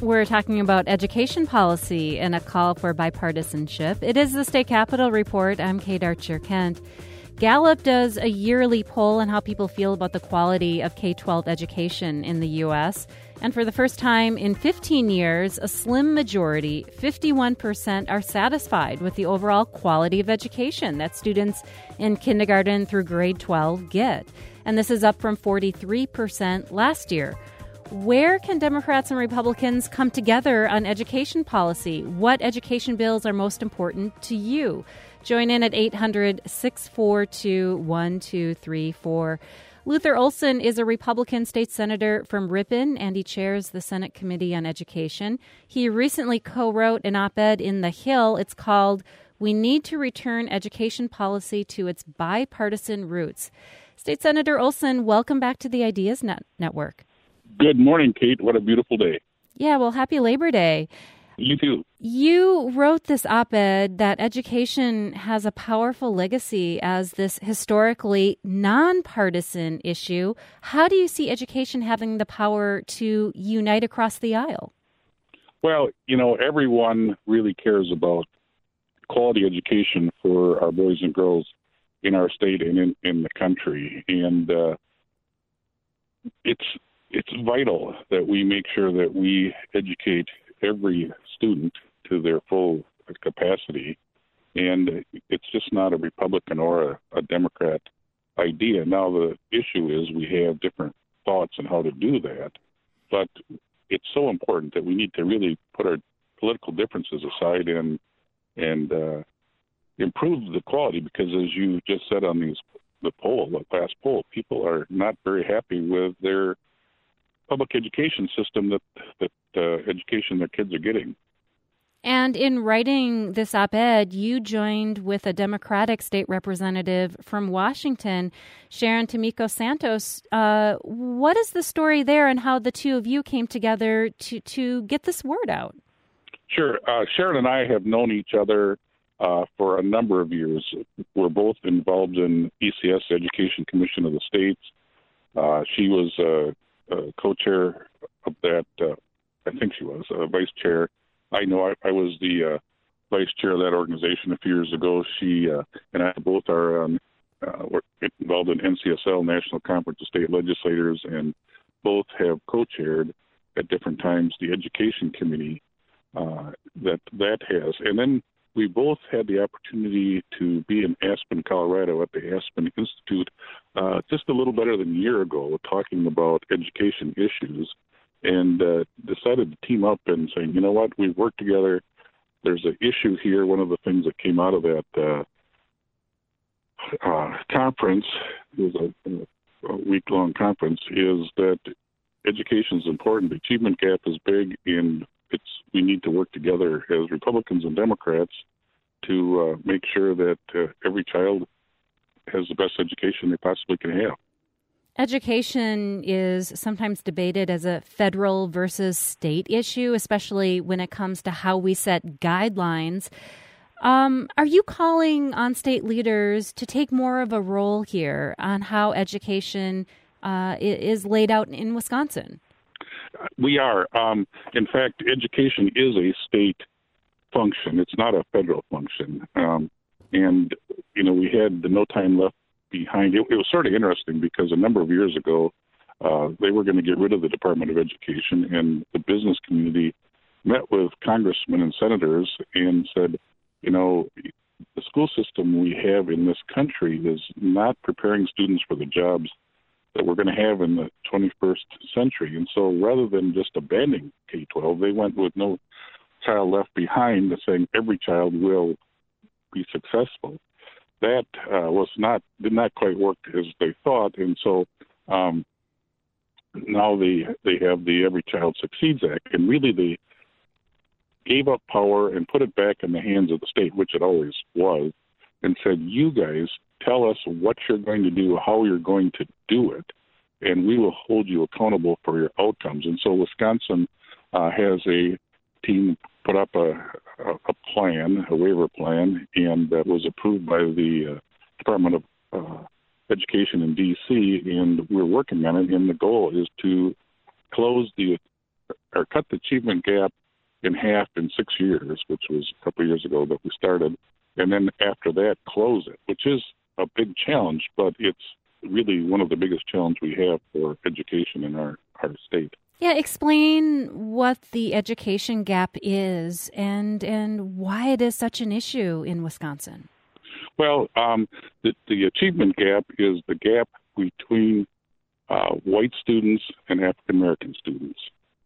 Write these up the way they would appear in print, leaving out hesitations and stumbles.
We're talking about education policy and a call for bipartisanship. It is the State Capitol Report. I'm Kate Archer-Kent. Gallup does a yearly poll on how people feel about the quality of K-12 education in the U.S. And for the first time in 15 years, a slim majority, 51%, are satisfied with the overall quality of education that students in kindergarten through grade 12 get. And this is up from 43% last year. Where can Democrats and Republicans come together on education policy? What education bills are most important to you? Join in at 800-642-1234. Luther Olson is a Republican state senator from Ripon, and he chairs the Senate Committee on Education. He recently co-wrote an op-ed in The Hill. It's called "We Need to Return Education Policy to Its Bipartisan Roots." State Senator Olson, welcome back to the Ideas Network. Good morning, Kate. What a beautiful day. Yeah, well, happy Labor Day. You too. You wrote this op-ed that education has a powerful legacy as this historically nonpartisan issue. How do you see education having the power to unite across the aisle? Well, everyone really cares about quality education for our boys and girls in our state and in the country. And it's vital that we make sure that we educate every student to their full capacity. And it's just not a Republican or a Democrat idea. Now, the issue is we have different thoughts on how to do that. But it's so important that we need to really put our political differences aside and improve the quality, because as you just said on the last poll, people are not very happy with their public education system, that education their kids are getting. And in writing this op-ed, you joined with a Democratic state representative from Washington, Sharon Tomiko Santos. What is the story there, and how the two of you came together to get this word out? Sure. Sharon and I have known each other for a number of years. We're both involved in ECS, Education Commission of the States. She was co-chair of that. I think she was vice chair. I know I was the vice chair of that organization a few years ago. She and I both are involved in NCSL, National Conference of State Legislators, and both have co-chaired at different times the Education Committee that has. And then we both had the opportunity to be in Aspen, Colorado at the Aspen Institute just a little better than a year ago, talking about education issues, and decided to team up and saying, you know what, we've worked together. There's an issue here. One of the things that came out of that conference, it was a week-long conference, is that education is important. The achievement gap is big, and we need to work together as Republicans and Democrats to make sure that every child has the best education they possibly can have. Education is sometimes debated as a federal versus state issue, especially when it comes to how we set guidelines. Are you calling on state leaders to take more of a role here on how education is laid out in Wisconsin? We are. In fact, education is a state function. It's not a federal function. And, we had the No Time Left Behind. It was sort of interesting because a number of years ago, they were going to get rid of the Department of Education, and the business community met with congressmen and senators and said, the school system we have in this country is not preparing students for the jobs that we're going to have in the 21st century. And so rather than just abandoning K-12, they went with No Child Left Behind, saying every child will be successful. That did not quite work as they thought. And so now they have the Every Child Succeeds Act, and really they gave up power and put it back in the hands of the state, which it always was, and said, you guys tell us what you're going to do, how you're going to do it, and we will hold you accountable for your outcomes. And so Wisconsin has a team put up a plan, a waiver plan, and that was approved by the Department of Education in D.C., and we're working on it, and the goal is to close the or cut the achievement gap in half in 6 years, which was a couple of years ago that we started, and then after that close it, which is a big challenge, but it's really one of the biggest challenges we have for education in our state. Yeah, explain what the education gap is and why it is such an issue in Wisconsin. Well, the achievement gap is the gap between white students and African American students.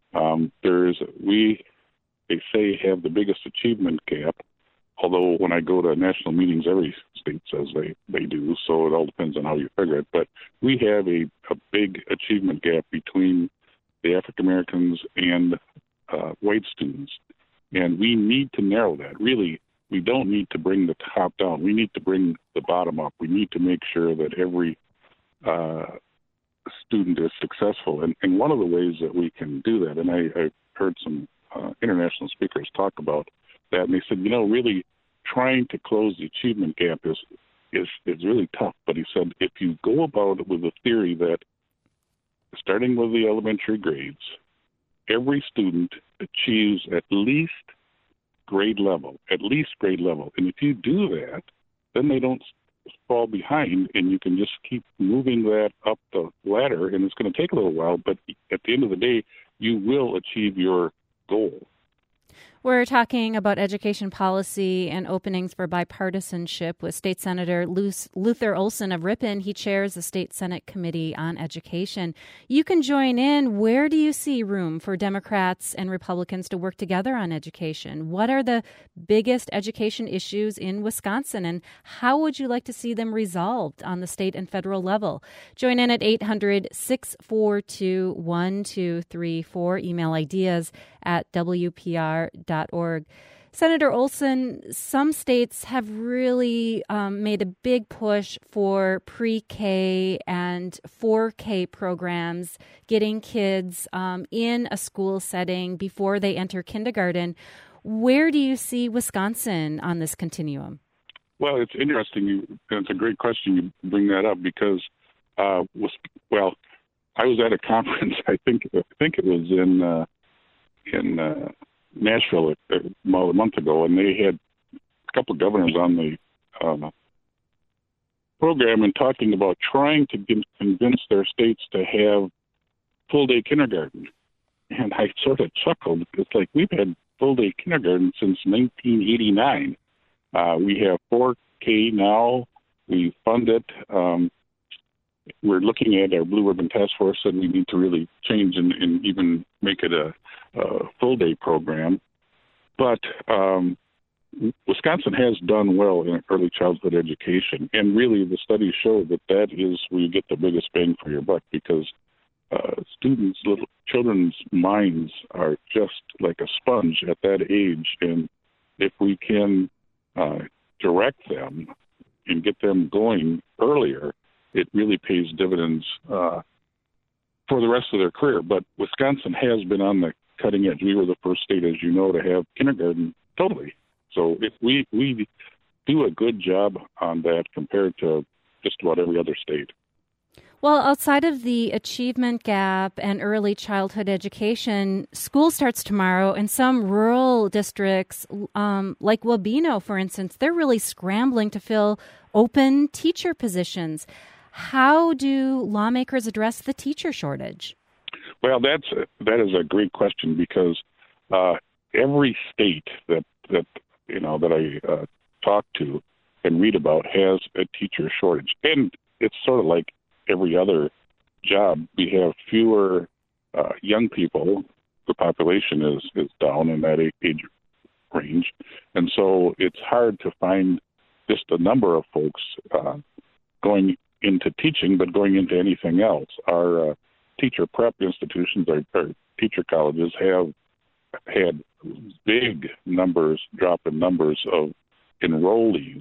They say have the biggest achievement gap, although when I go to national meetings, every state says they do, so it all depends on how you figure it. But we have a big achievement gap between the African Americans and white students, and we need to narrow that. Really, we don't need to bring the top down. We need to bring the bottom up. We need to make sure that every student is successful. And one of the ways that we can do that, and I heard some international speakers talk about that, and they said, really trying to close the achievement gap is really tough. But he said, if you go about it with the theory that starting with the elementary grades, every student achieves at least grade level. And if you do that, then they don't fall behind, and you can just keep moving that up the ladder, and it's going to take a little while, but at the end of the day, you will achieve your goal. We're talking about education policy and openings for bipartisanship with State Senator Luther Olsen of Ripon. He chairs the State Senate Committee on Education. You can join in. Where do you see room for Democrats and Republicans to work together on education? What are the biggest education issues in Wisconsin, and how would you like to see them resolved on the state and federal level? Join in at 800-642-1234. Email ideas at WPR.org. Senator Olsen, some states have really made a big push for pre-K and 4K programs, getting kids in a school setting before they enter kindergarten. Where do you see Wisconsin on this continuum? Well, it's interesting. It's a great question you bring that up because, I was at a conference. I think it was in Nashville a month ago, and they had a couple of governors on the program and talking about trying to convince their states to have full-day kindergarten. And I sort of chuckled. It's like we've had full-day kindergarten since 1989. We have 4K now. We fund it. We're looking at our Blue Ribbon Task Force, and we need to really change and even make it a full-day program. But Wisconsin has done well in early childhood education, and really the studies show that is where you get the biggest bang for your buck because children's minds are just like a sponge at that age, and if we can direct them and get them going earlier, it really pays dividends for the rest of their career. But Wisconsin has been on the cutting edge. We were the first state, as you know, to have kindergarten totally. So if we do a good job on that compared to just about every other state. Well, outside of the achievement gap and early childhood education, school starts tomorrow, and some rural districts, like Wabeno, for instance, they're really scrambling to fill open teacher positions. How do lawmakers address the teacher shortage? Well, that is a great question because every state that I talk to and read about has a teacher shortage, and it's sort of like every other job. We have fewer young people. The population is down in that age range, and so it's hard to find just a number of folks going into teaching, but going into anything else. Our teacher prep institutions, our teacher colleges have had big drop in numbers of enrollees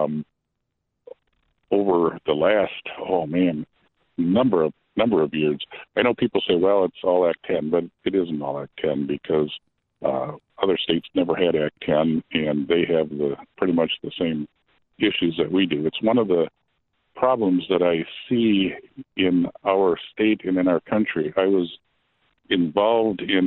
over the last, number of years. I know people say, well, it's all Act 10, but it isn't all Act 10 because other states never had Act 10, and they have pretty much the same issues that we do. It's one of the problems that I see in our state and in our country. I was involved in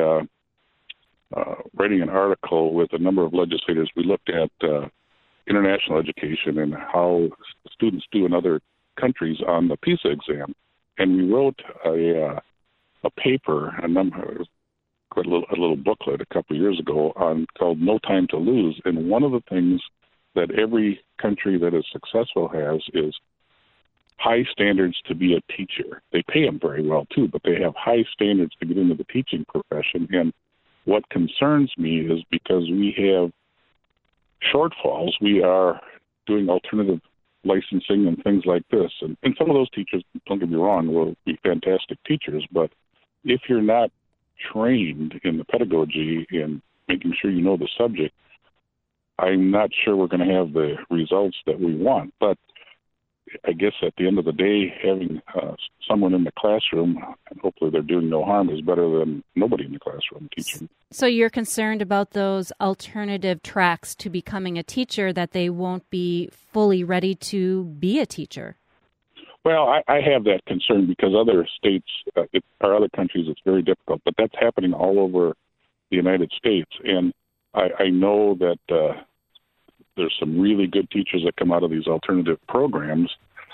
writing an article with a number of legislators. We looked at international education and how students do in other countries on the PISA exam. And we wrote a paper, quite a little booklet a couple of years ago called No Time to Lose. And one of the things that every country that is successful has is high standards to be a teacher. They pay them very well, too, but they have high standards to get into the teaching profession. And what concerns me is because we have shortfalls, we are doing alternative licensing and things like this. And some of those teachers, don't get me wrong, will be fantastic teachers, but if you're not trained in the pedagogy and making sure you know the subject, I'm not sure we're going to have the results that we want. But I guess at the end of the day, having someone in the classroom, and hopefully they're doing no harm, is better than nobody in the classroom teaching. So you're concerned about those alternative tracks to becoming a teacher, that they won't be fully ready to be a teacher? Well, I have that concern because other states, or other countries, it's very difficult. But that's happening all over the United States. And I know that there's some really good teachers that come out of these alternative programs.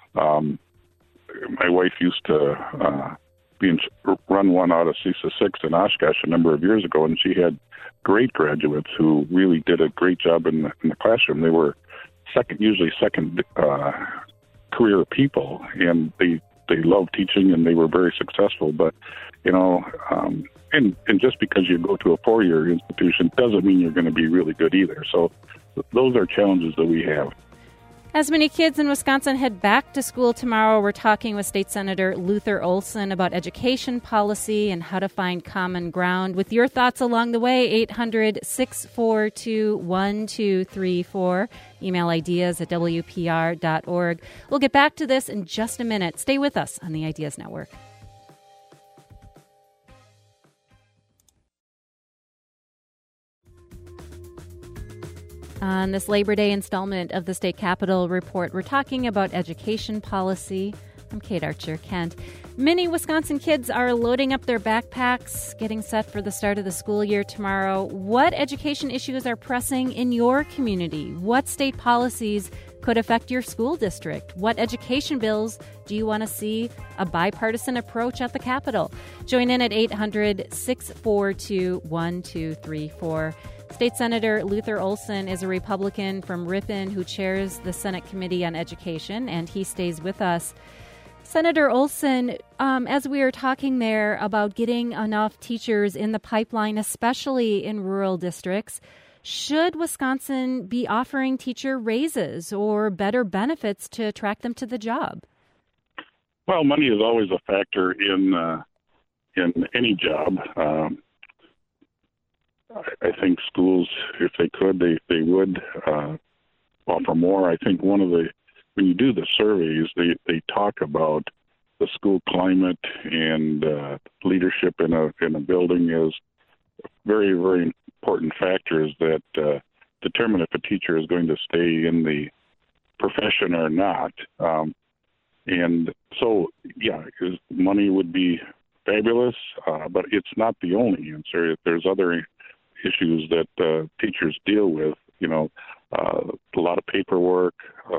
My wife used to run one out of CESA 6 in Oshkosh a number of years ago, and she had great graduates who really did a great job in the classroom. They were usually second career people, and they loved teaching and they were very successful. But and just because you go to a 4-year institution doesn't mean you're going to be really good either. So those are challenges that we have. As many kids in Wisconsin head back to school tomorrow, we're talking with State Senator Luther Olsen about education policy and how to find common ground. With your thoughts along the way, 800-642-1234. Email ideas at WPR.org. We'll get back to this in just a minute. Stay with us on the Ideas Network. On this Labor Day installment of the State Capitol Report, we're talking about education policy. I'm Kate Archer-Kent. Many Wisconsin kids are loading up their backpacks, getting set for the start of the school year tomorrow. What education issues are pressing in your community? What state policies could affect your school district? What education bills do you want to see a bipartisan approach at the Capitol? Join in at 800-642-1234. State Senator Luther Olsen is a Republican from Ripon who chairs the Senate Committee on Education, and he stays with us. Senator Olsen, as we were talking there about getting enough teachers in the pipeline, especially in rural districts, should Wisconsin be offering teacher raises or better benefits to attract them to the job? Well, money is always a factor in any job. I think schools, if they could, they would offer more. I think when you do the surveys, they talk about the school climate and leadership in a building as very, very important factors that determine if a teacher is going to stay in the profession or not. And so, yeah, money would be fabulous, but it's not the only answer. There's other issues that teachers deal with, a lot of paperwork,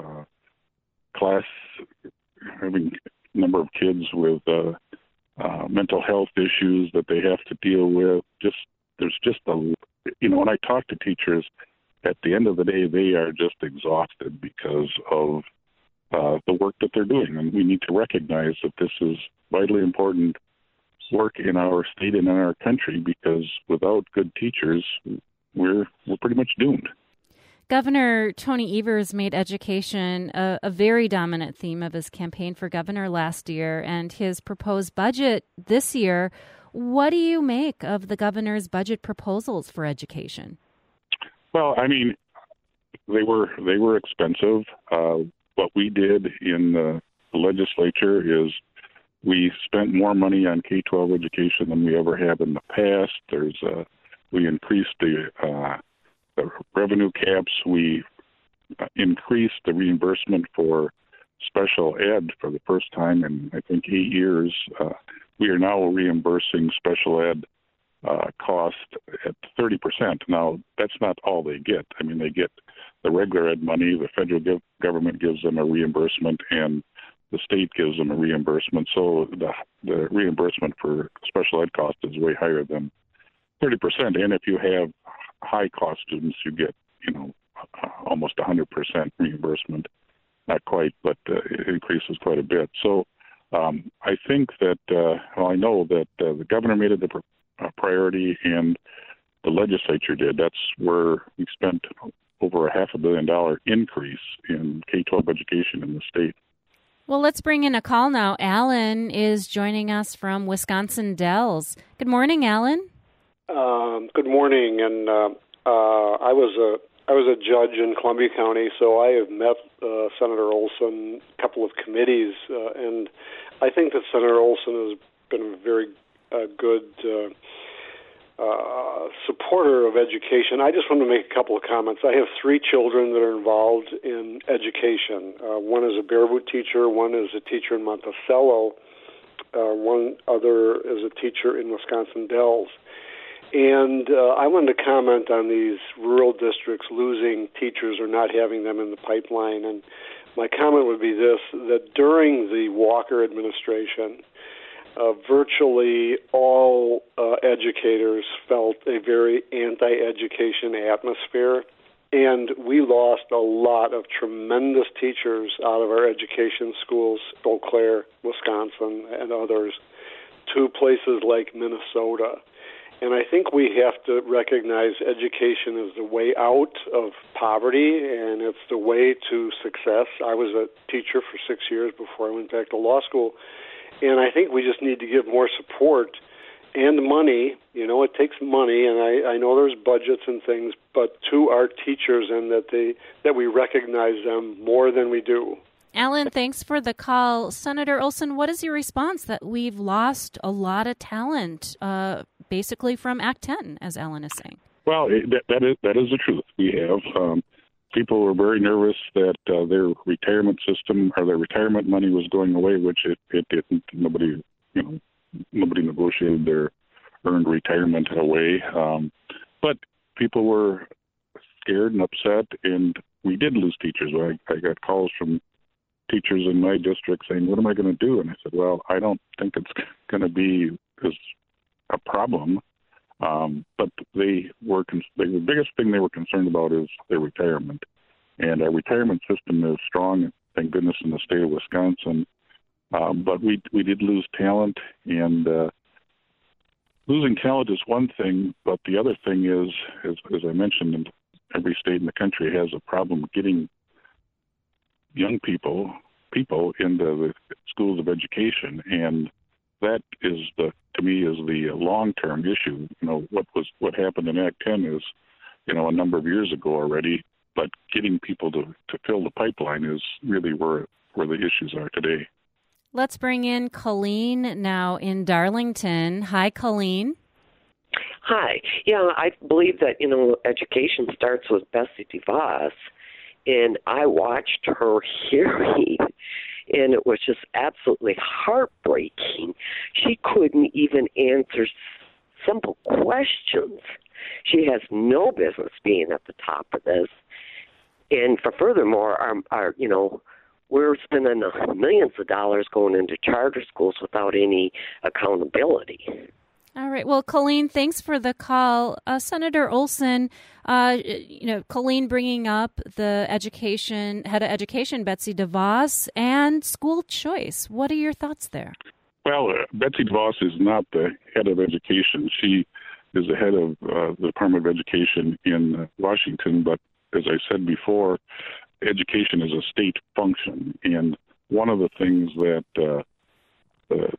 having a number of kids with mental health issues that they have to deal with. When I talk to teachers, at the end of the day, they are just exhausted because of the work that they're doing. And we need to recognize that this is vitally important work in our state and in our country, because without good teachers, we're pretty much doomed. Governor Tony Evers made education a very dominant theme of his campaign for governor last year, and his proposed budget this year. What do you make of the governor's budget proposals for education? Well, I mean, they were expensive. What we did in the legislature is we spent more money on K-12 education than we ever have in the past. We increased the revenue caps. We increased the reimbursement for special ed for the first time in, I think, 8 years. we are now reimbursing special ed cost at 30%. Now, that's not all they get. I mean, they get the regular ed money. The federal government gives them a reimbursement, and the state gives them a reimbursement. So the reimbursement for special ed cost is way higher than 30%. And if you have high-cost students, you get, almost 100% reimbursement. Not quite, but it increases quite a bit. So I think that, I know that the governor made it a priority and the legislature did. That's where we spent over a $500 million increase in K-12 education in the state. Well, let's bring in a call now. Alan is joining us from Wisconsin Dells. Good morning, Alan. Good morning, and I was a judge in Columbia County, so I have met Senator Olson, a couple of committees, and I think that Senator Olson has been a very good supporter of education. I just want to make a couple of comments. I have 3 children that are involved in education. One is a Bareboot teacher, one is a teacher in Monticello, one other is a teacher in Wisconsin Dells. And I wanted to comment on these rural districts losing teachers or not having them in the pipeline. And my comment would be this, that during the Walker administration, virtually all educators felt a very anti-education atmosphere. And we lost a lot of tremendous teachers out of our education schools, Eau Claire, Wisconsin, and others, to places like Minnesota. And I think we have to recognize education is the way out of poverty, and it's the way to success. I was a teacher for 6 years before I went back to law school, and I think we just need to give more support and money. It takes money, and I know there's budgets and things, but to our teachers, and that we recognize them more than we do. Alan, thanks for the call. Senator Olson, what is your response that we've lost a lot of talent, basically from Act 10, as Alan is saying? Well, that is the truth. We have people were very nervous that their retirement system or their retirement money was going away, which it didn't. Nobody negotiated their earned retirement away. But people were scared and upset, and we did lose teachers. I got calls from teachers in my district saying, "What am I going to do?" And I said, "Well, I don't think it's going to be a problem." But the biggest thing they were concerned about is their retirement. And our retirement system is strong, thank goodness, in the state of Wisconsin. But we did lose talent, and losing talent is one thing, but the other thing is, as I mentioned, every state in the country has a problem getting young people into the schools of education, and that is to me is the long-term issue. What happened in Act 10 is, a number of years ago already, but getting people to fill the pipeline is really where the issues are today. Let's bring in Colleen now in Darlington. Hi, Colleen. Hi. Yeah, I believe that, education starts with Betsy DeVos, and I watched her hearing, and it was just absolutely heartbreaking. She couldn't even answer simple questions. She has no business being at the top of this. And furthermore, our we're spending millions of dollars going into charter schools without any accountability. All right. Well, Colleen, thanks for the call. Senator Olson, Colleen bringing up the head of education, Betsy DeVos, and school choice. What are your thoughts there? Well, Betsy DeVos is not the head of education. She is the head of the Department of Education in Washington. But as I said before, education is a state function. And one of the things that the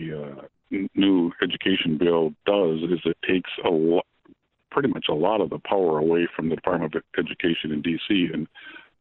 new education bill does is it takes pretty much a lot of the power away from the Department of Education in D.C. and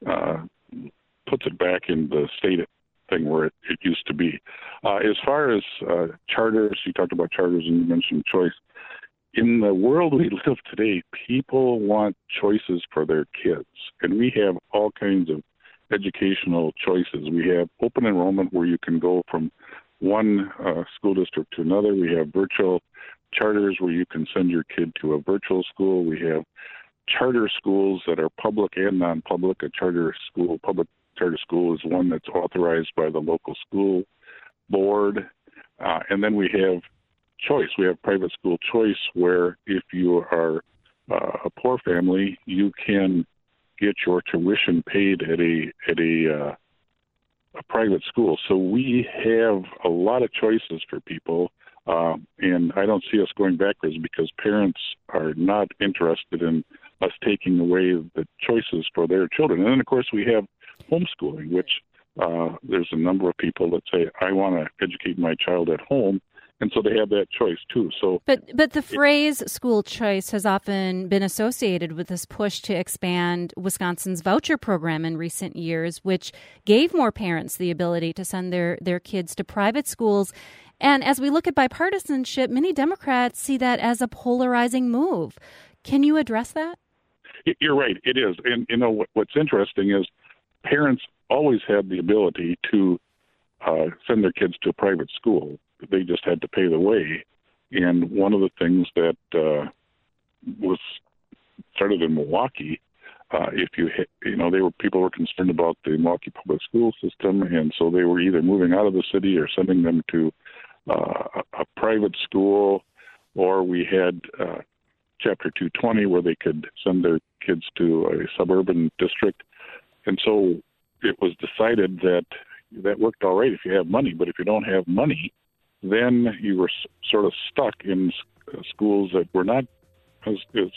puts it back in the state thing where it used to be. As far as charters, you talked about charters and you mentioned choice. In the world we live today, people want choices for their kids, and we have all kinds of educational choices. We have open enrollment where you can go from one school district to another. We have virtual charters where you can send your kid to a virtual school. We have charter schools that are public and non-public. A public charter school is one that's authorized by the local school board. And then we have choice. We have private school choice, where if you are a poor family, you can get your tuition paid at a private school. So we have a lot of choices for people, and I don't see us going backwards, because parents are not interested in us taking away the choices for their children. And then, of course, we have homeschooling, which there's a number of people that say, I want to educate my child at home. And so they have that choice, too. So, But the phrase school choice has often been associated with this push to expand Wisconsin's voucher program in recent years, which gave more parents the ability to send their kids to private schools. And as we look at bipartisanship, many Democrats see that as a polarizing move. Can you address that? You're right. It is. And, what's interesting is parents always had the ability to send their kids to a private school. They just had to pay the way. And one of the things that was started in Milwaukee, people were concerned about the Milwaukee public school system, and so they were either moving out of the city or sending them to a private school, or we had Chapter 220 where they could send their kids to a suburban district. And so it was decided that worked all right if you have money, but if you don't have money, then you were sort of stuck in schools that were not, as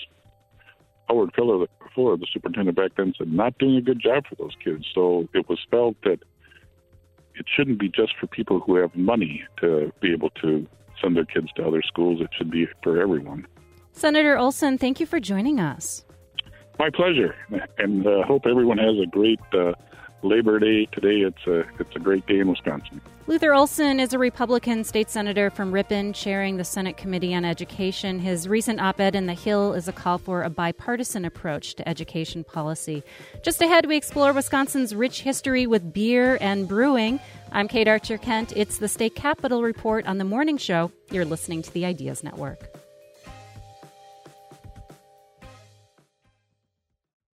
Howard Fuller, the superintendent back then, said, not doing a good job for those kids. So it was felt that it shouldn't be just for people who have money to be able to send their kids to other schools. It should be for everyone. Senator Olson, thank you for joining us. My pleasure, and hope everyone has a great Labor Day today. It's a great day in Wisconsin. Luther Olson is a Republican state senator from Ripon, chairing the Senate Committee on Education. His recent op-ed in The Hill is a call for a bipartisan approach to education policy. Just ahead, we explore Wisconsin's rich history with beer and brewing. I'm Kate Archer-Kent. It's the State Capitol Report on The Morning Show. You're listening to the Ideas Network.